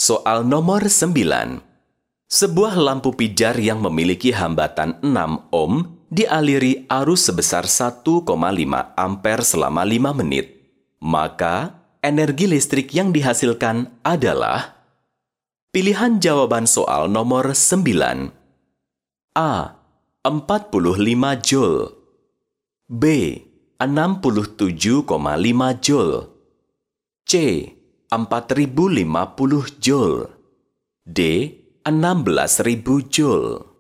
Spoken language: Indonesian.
Soal nomor 9. Sebuah lampu pijar yang memiliki hambatan 6 ohm dialiri arus sebesar 1,5 ampere selama 5 menit. Maka, energi listrik yang dihasilkan adalah... Pilihan jawaban soal nomor 9. A. 45 Joule. B. 67,5 Joule. C. 4050 Joule. D. 16.000 Joule.